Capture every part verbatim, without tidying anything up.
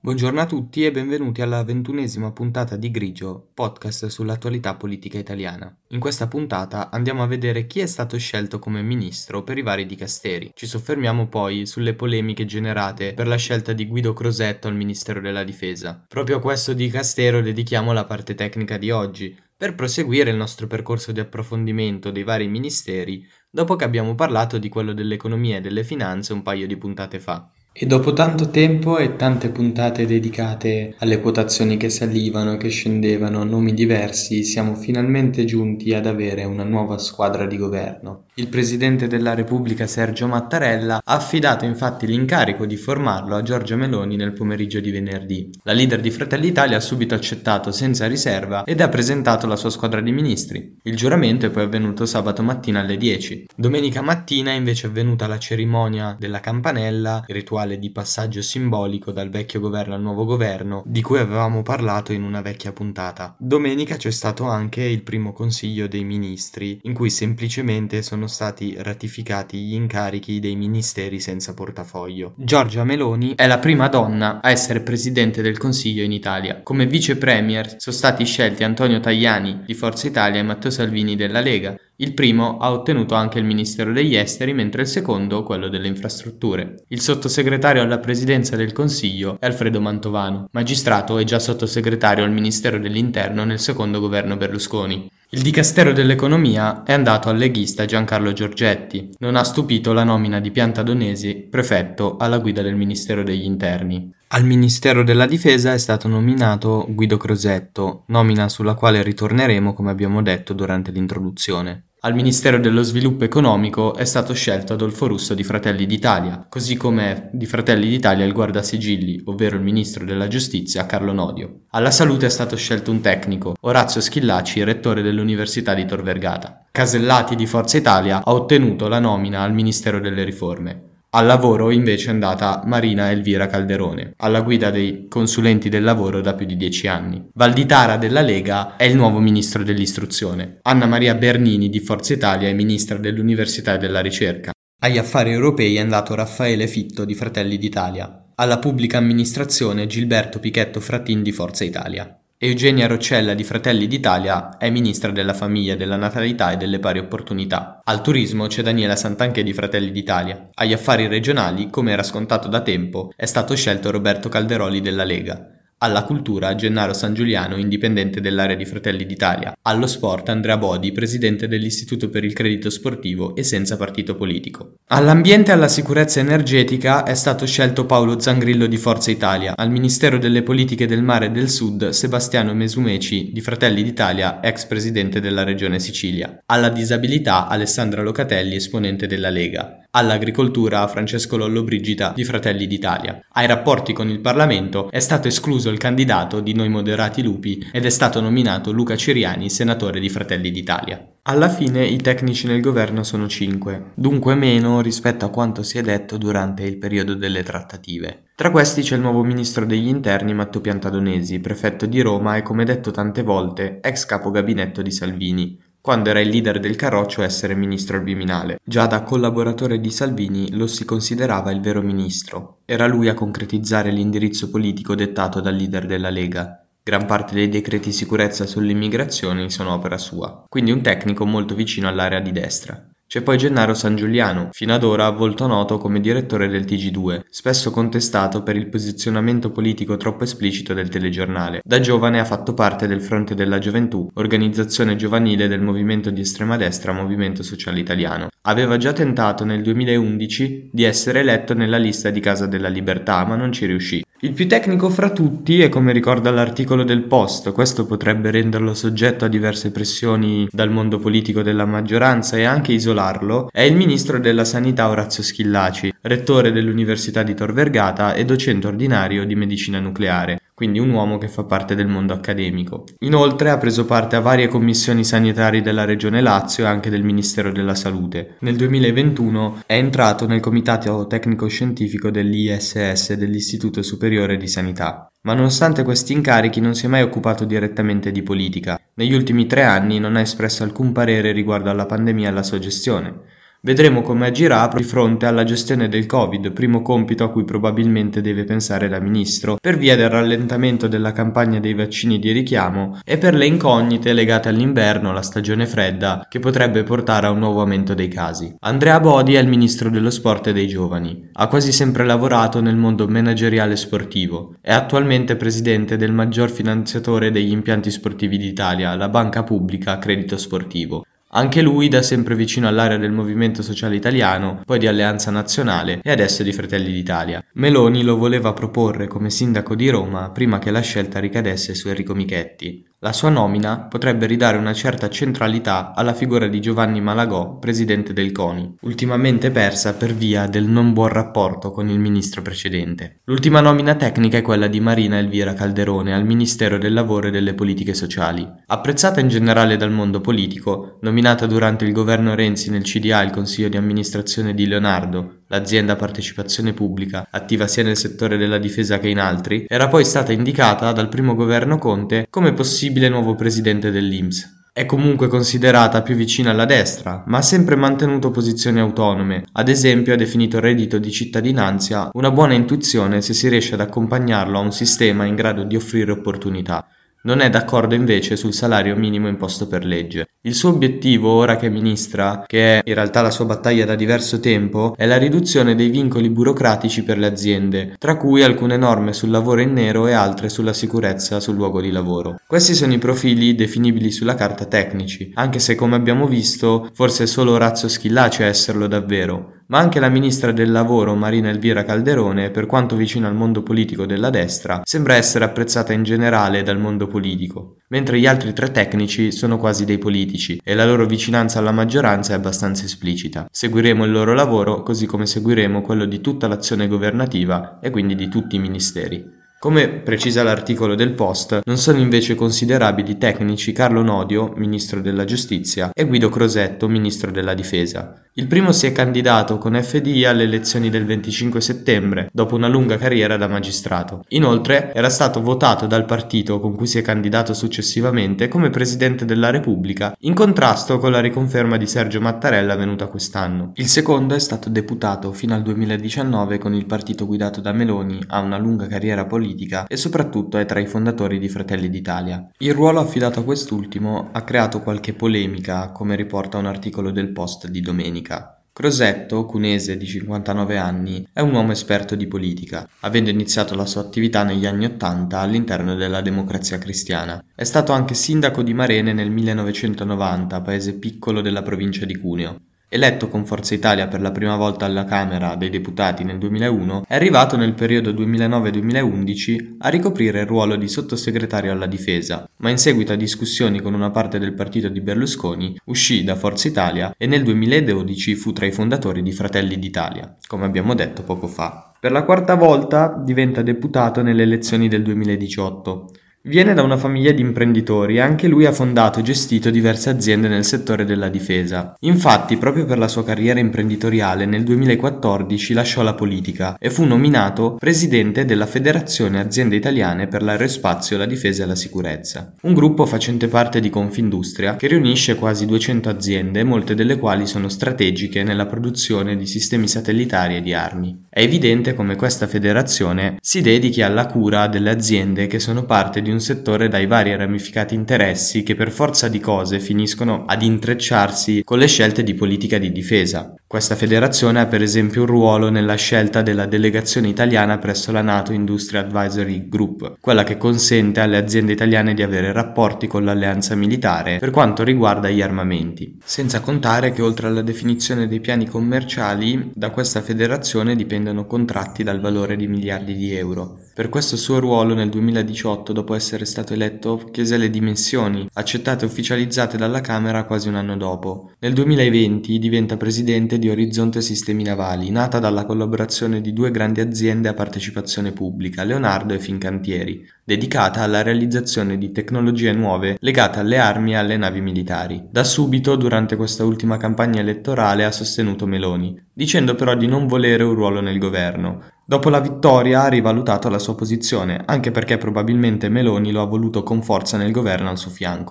Buongiorno a tutti e benvenuti alla ventunesima puntata di Grigio, podcast sull'attualità politica italiana. In questa puntata andiamo a vedere chi è stato scelto come ministro per i vari dicasteri. Ci soffermiamo poi sulle polemiche generate per la scelta di Guido Crosetto al Ministero della Difesa. Proprio a questo dicastero dedichiamo la parte tecnica di oggi, per proseguire il nostro percorso di approfondimento dei vari ministeri, dopo che abbiamo parlato di quello dell'economia e delle finanze un paio di puntate fa. E dopo tanto tempo e tante puntate dedicate alle quotazioni che salivano e che scendevano, nomi diversi, siamo finalmente giunti ad avere una nuova squadra di governo. Il Presidente della Repubblica Sergio Mattarella ha affidato infatti l'incarico di formarlo a Giorgia Meloni nel pomeriggio di venerdì. La leader di Fratelli d'Italia ha subito accettato senza riserva ed ha presentato la sua squadra di ministri. Il giuramento è poi avvenuto sabato mattina alle dieci. Domenica mattina è invece avvenuta la cerimonia della campanella, il rituale di passaggio simbolico dal vecchio governo al nuovo governo, di cui avevamo parlato in una vecchia puntata. Domenica c'è stato anche il primo consiglio dei ministri, in cui semplicemente sono stati ratificati gli incarichi dei ministeri senza portafoglio. Giorgia Meloni è la prima donna a essere presidente del Consiglio in Italia. Come vice premier sono stati scelti Antonio Tajani di Forza Italia e Matteo Salvini della Lega. Il primo ha ottenuto anche il Ministero degli Esteri, mentre il secondo quello delle infrastrutture. Il sottosegretario alla presidenza del Consiglio è Alfredo Mantovano, magistrato e già sottosegretario al Ministero dell'Interno nel secondo governo Berlusconi. Il dicastero dell'economia è andato al leghista Giancarlo Giorgetti. Non ha stupito la nomina di Piantadonesi, prefetto, alla guida del Ministero degli Interni. Al Ministero della Difesa è stato nominato Guido Crosetto, nomina sulla quale ritorneremo come abbiamo detto durante l'introduzione. Al Ministero dello Sviluppo Economico è stato scelto Adolfo Russo di Fratelli d'Italia, così come di Fratelli d'Italia il guardasigilli, ovvero il Ministro della Giustizia Carlo Nodio. Alla Salute è stato scelto un tecnico, Orazio Schillaci, rettore dell'Università di Tor Vergata. Casellati di Forza Italia ha ottenuto la nomina al Ministero delle Riforme. Al lavoro invece è andata Marina Elvira Calderone, alla guida dei consulenti del lavoro da più di dieci anni. Valditara della Lega è il nuovo ministro dell'istruzione. Anna Maria Bernini di Forza Italia è ministra dell'Università e della Ricerca. Agli affari europei è andato Raffaele Fitto di Fratelli d'Italia. Alla pubblica amministrazione Gilberto Pichetto Fratin di Forza Italia. Eugenia Roccella di Fratelli d'Italia è ministra della famiglia, della natalità e delle pari opportunità. Al turismo c'è Daniela Santanchè di Fratelli d'Italia. Agli affari regionali, come era scontato da tempo, è stato scelto Roberto Calderoli della Lega. Alla cultura Gennaro San Giuliano, indipendente dell'area di Fratelli d'Italia. Allo sport Andrea Bodi, presidente dell'Istituto per il Credito Sportivo e senza partito politico. All'ambiente e alla sicurezza energetica è stato scelto Paolo Zangrillo di Forza Italia. Al Ministero delle Politiche del Mare e del Sud Sebastiano Mesumeci di Fratelli d'Italia, ex presidente della Regione Sicilia. Alla disabilità Alessandra Locatelli, esponente della Lega. All'agricoltura Francesco Lollobrigida di Fratelli d'Italia. Ai rapporti con il Parlamento è stato escluso il candidato di Noi Moderati Lupi ed è stato nominato Luca Ciriani, senatore di Fratelli d'Italia. Alla fine i tecnici nel governo sono cinque, dunque meno rispetto a quanto si è detto durante il periodo delle trattative. Tra questi c'è il nuovo ministro degli interni Matteo Piantadonesi, prefetto di Roma e, come detto tante volte, ex capo gabinetto di Salvini, quando era il leader del Carroccio essere ministro al Viminale. Già da collaboratore di Salvini lo si considerava il vero ministro. Era lui a concretizzare l'indirizzo politico dettato dal leader della Lega. Gran parte dei decreti sicurezza sull'immigrazione sono opera sua, quindi un tecnico molto vicino all'area di destra. C'è poi Gennaro San Giuliano, fino ad ora volto noto come direttore del T G due, spesso contestato per il posizionamento politico troppo esplicito del telegiornale. Da giovane ha fatto parte del Fronte della Gioventù, organizzazione giovanile del movimento di estrema destra Movimento Sociale Italiano. Aveva già tentato nel duemilaundici di essere eletto nella lista di Casa della Libertà, ma non ci riuscì. Il più tecnico fra tutti, e come ricorda l'articolo del Post, questo potrebbe renderlo soggetto a diverse pressioni dal mondo politico della maggioranza e anche isolarlo, è il ministro della Sanità Orazio Schillaci, rettore dell'Università di Tor Vergata e docente ordinario di medicina nucleare, quindi un uomo che fa parte del mondo accademico. Inoltre ha preso parte a varie commissioni sanitarie della Regione Lazio e anche del Ministero della Salute. Nel duemilaventuno è entrato nel comitato tecnico-scientifico dell'I S S, dell'Istituto Superiore di Sanità. Ma nonostante questi incarichi non si è mai occupato direttamente di politica. Negli ultimi tre anni non ha espresso alcun parere riguardo alla pandemia e alla sua gestione. Vedremo come agirà di fronte alla gestione del Covid, primo compito a cui probabilmente deve pensare da ministro, per via del rallentamento della campagna dei vaccini di richiamo e per le incognite legate all'inverno, la stagione fredda, che potrebbe portare a un nuovo aumento dei casi. Andrea Bodi è il ministro dello sport e dei giovani. Ha quasi sempre lavorato nel mondo manageriale sportivo. È attualmente presidente del maggior finanziatore degli impianti sportivi d'Italia, la banca pubblica Credito Sportivo. Anche lui da sempre vicino all'area del Movimento Sociale Italiano, poi di Alleanza Nazionale e adesso di Fratelli d'Italia. Meloni lo voleva proporre come sindaco di Roma prima che la scelta ricadesse su Enrico Michetti. La sua nomina potrebbe ridare una certa centralità alla figura di Giovanni Malagò, presidente del CONI, ultimamente persa per via del non buon rapporto con il ministro precedente. L'ultima nomina tecnica è quella di Marina Elvira Calderone al Ministero del Lavoro e delle Politiche Sociali. Apprezzata in generale dal mondo politico, nominata durante il governo Renzi nel C D A il consiglio di amministrazione di Leonardo, l'azienda a partecipazione pubblica, attiva sia nel settore della difesa che in altri, era poi stata indicata dal primo governo Conte come possibile nuovo presidente dell'I N P S. È comunque considerata più vicina alla destra, ma ha sempre mantenuto posizioni autonome. Ad esempio ha definito il reddito di cittadinanza una buona intuizione se si riesce ad accompagnarlo a un sistema in grado di offrire opportunità. Non è d'accordo invece sul salario minimo imposto per legge. Il suo obiettivo, ora che è ministra, che è in realtà la sua battaglia da diverso tempo, è la riduzione dei vincoli burocratici per le aziende, tra cui alcune norme sul lavoro in nero e altre sulla sicurezza sul luogo di lavoro. Questi sono i profili definibili sulla carta tecnici, anche se come abbiamo visto forse è solo Orazio Schillaci a esserlo davvero. Ma anche la ministra del lavoro Marina Elvira Calderone, per quanto vicina al mondo politico della destra, sembra essere apprezzata in generale dal mondo politico, mentre gli altri tre tecnici sono quasi dei politici e la loro vicinanza alla maggioranza è abbastanza esplicita. Seguiremo il loro lavoro così come seguiremo quello di tutta l'azione governativa e quindi di tutti i ministeri. Come precisa l'articolo del Post, non sono invece considerabili tecnici Carlo Nodio, ministro della giustizia, e Guido Crosetto, ministro della difesa. Il primo si è candidato con F D I alle elezioni del venticinque settembre, dopo una lunga carriera da magistrato. Inoltre era stato votato dal partito con cui si è candidato successivamente come Presidente della Repubblica, in contrasto con la riconferma di Sergio Mattarella avvenuta quest'anno. Il secondo è stato deputato fino al duemiladiciannove con il partito guidato da Meloni, ha una lunga carriera politica e soprattutto è tra i fondatori di Fratelli d'Italia. Il ruolo affidato a quest'ultimo ha creato qualche polemica, come riporta un articolo del Post di domenica. Crosetto, cunese di cinquantanove anni, è un uomo esperto di politica, avendo iniziato la sua attività negli anni Ottanta all'interno della Democrazia Cristiana. È stato anche sindaco di Marene nel millenovecentonovanta, paese piccolo della provincia di Cuneo. Eletto con Forza Italia per la prima volta alla Camera dei Deputati nel duemilauno, è arrivato nel periodo duemilanove duemilaundici a ricoprire il ruolo di sottosegretario alla difesa, ma in seguito a discussioni con una parte del partito di Berlusconi uscì da Forza Italia e nel duemiladodici fu tra i fondatori di Fratelli d'Italia, come abbiamo detto poco fa. Per la quarta volta diventa deputato nelle elezioni del duemiladiciotto. Viene da una famiglia di imprenditori e anche lui ha fondato e gestito diverse aziende nel settore della difesa. Infatti, proprio per la sua carriera imprenditoriale, nel duemilaquattordici lasciò la politica e fu nominato presidente della Federazione Aziende Italiane per l'Aerospazio, la Difesa e la Sicurezza, un gruppo facente parte di Confindustria che riunisce quasi duecento aziende, molte delle quali sono strategiche nella produzione di sistemi satellitari e di armi. È evidente come questa federazione si dedichi alla cura delle aziende che sono parte di un settore dai vari ramificati interessi che per forza di cose finiscono ad intrecciarsi con le scelte di politica di difesa. Questa federazione ha per esempio un ruolo nella scelta della delegazione italiana presso la NATO Industry Advisory Group, quella che consente alle aziende italiane di avere rapporti con l'alleanza militare per quanto riguarda gli armamenti. Senza contare che oltre alla definizione dei piani commerciali, da questa federazione dipendono contratti dal valore di miliardi di euro. Per questo suo ruolo nel duemiladiciotto, dopo essere stato eletto, chiese le dimissioni, accettate e ufficializzate dalla Camera quasi un anno dopo. Nel duemilaventi diventa presidente di Orizzonte Sistemi Navali, nata dalla collaborazione di due grandi aziende a partecipazione pubblica, Leonardo e Fincantieri, dedicata alla realizzazione di tecnologie nuove legate alle armi e alle navi militari. Da subito, durante questa ultima campagna elettorale, ha sostenuto Meloni, dicendo però di non volere un ruolo nel governo. Dopo la vittoria ha rivalutato la sua posizione, anche perché probabilmente Meloni lo ha voluto con forza nel governo al suo fianco.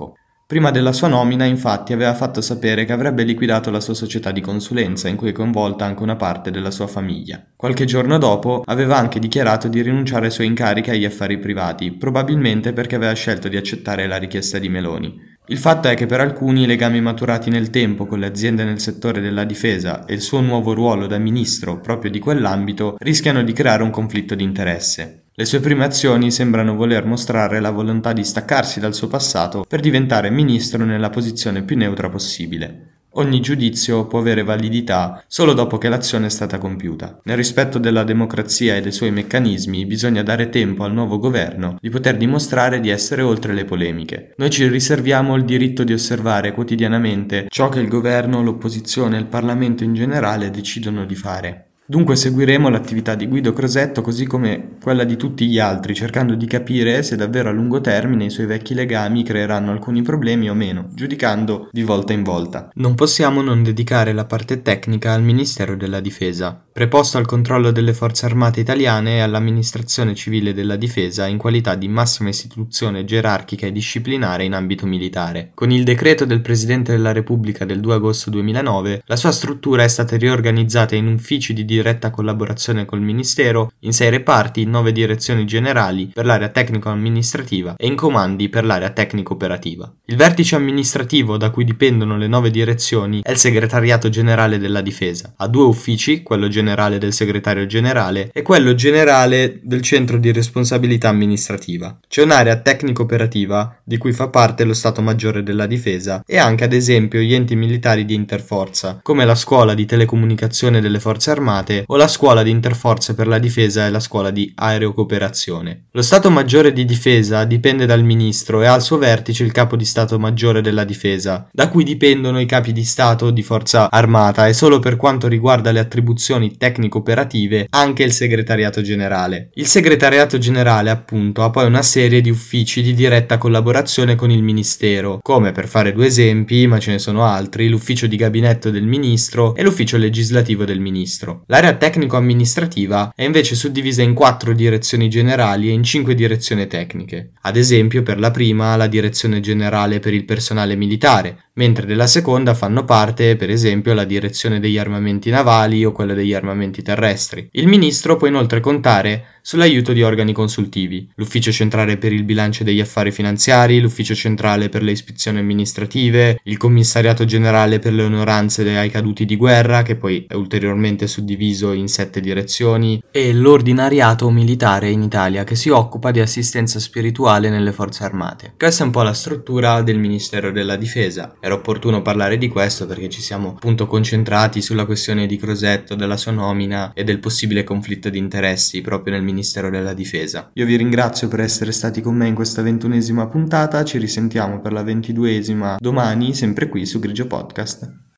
Prima della sua nomina, infatti, aveva fatto sapere che avrebbe liquidato la sua società di consulenza, in cui è coinvolta anche una parte della sua famiglia. Qualche giorno dopo, aveva anche dichiarato di rinunciare ai suoi incarichi agli affari privati, probabilmente perché aveva scelto di accettare la richiesta di Meloni. Il fatto è che per alcuni i legami maturati nel tempo con le aziende nel settore della difesa e il suo nuovo ruolo da ministro proprio di quell'ambito rischiano di creare un conflitto di interesse. Le sue prime azioni sembrano voler mostrare la volontà di staccarsi dal suo passato per diventare ministro nella posizione più neutra possibile. Ogni giudizio può avere validità solo dopo che l'azione è stata compiuta. Nel rispetto della democrazia e dei suoi meccanismi, bisogna dare tempo al nuovo governo di poter dimostrare di essere oltre le polemiche. Noi ci riserviamo il diritto di osservare quotidianamente ciò che il governo, l'opposizione e il Parlamento in generale decidono di fare. Dunque seguiremo l'attività di Guido Crosetto così come quella di tutti gli altri, cercando di capire se davvero a lungo termine i suoi vecchi legami creeranno alcuni problemi o meno, giudicando di volta in volta. Non possiamo non dedicare la parte tecnica al Ministero della Difesa, preposto al controllo delle forze armate italiane e all'amministrazione civile della difesa in qualità di massima istituzione gerarchica e disciplinare in ambito militare. Con il decreto del Presidente della Repubblica del due agosto duemilanove, la sua struttura è stata riorganizzata in uffici di diretta collaborazione col Ministero, in sei reparti, in nove direzioni generali per l'area tecnico-amministrativa e in comandi per l'area tecnico-operativa. Il vertice amministrativo da cui dipendono le nove direzioni è il Segretariato Generale della Difesa. Ha due uffici, quello generale del Segretario Generale e quello generale del Centro di Responsabilità Amministrativa. C'è un'area tecnico-operativa di cui fa parte lo Stato Maggiore della Difesa e anche ad esempio gli enti militari di interforza, come la Scuola di Telecomunicazione delle Forze Armate o la Scuola di Interforze per la Difesa e la Scuola di Aerocooperazione. Lo Stato Maggiore di Difesa dipende dal Ministro e ha al suo vertice il Capo di Stato Maggiore della Difesa, da cui dipendono i capi di Stato di Forza Armata e solo per quanto riguarda le attribuzioni tecnico-operative anche il Segretariato Generale. Il Segretariato Generale, appunto, ha poi una serie di uffici di diretta collaborazione con il Ministero, come, per fare due esempi, ma ce ne sono altri, l'Ufficio di Gabinetto del Ministro e l'Ufficio Legislativo del Ministro. L'area tecnico-amministrativa è invece suddivisa in quattro direzioni generali e in cinque direzioni tecniche. Ad esempio, per la prima, la Direzione Generale per il Personale Militare, mentre della seconda fanno parte, per esempio, la Direzione degli Armamenti Navali o quella degli Armamenti Terrestri. Il Ministro può inoltre contare sull'aiuto di organi consultivi, l'Ufficio Centrale per il Bilancio degli Affari Finanziari, l'Ufficio Centrale per le Ispezioni Amministrative, il Commissariato Generale per le Onoranze ai Caduti di Guerra, che poi è ulteriormente suddiviso in sette direzioni, e l'Ordinariato Militare in Italia, che si occupa di assistenza spirituale nelle Forze Armate. Questa è un po' la struttura del Ministero della Difesa. Era opportuno parlare di questo perché ci siamo appunto concentrati sulla questione di Crosetto, della sua nomina e del possibile conflitto di interessi proprio nel Ministero della Difesa. Io vi ringrazio per essere stati con me in questa ventunesima puntata, ci risentiamo per la ventiduesima domani, sempre qui su Grigio Podcast.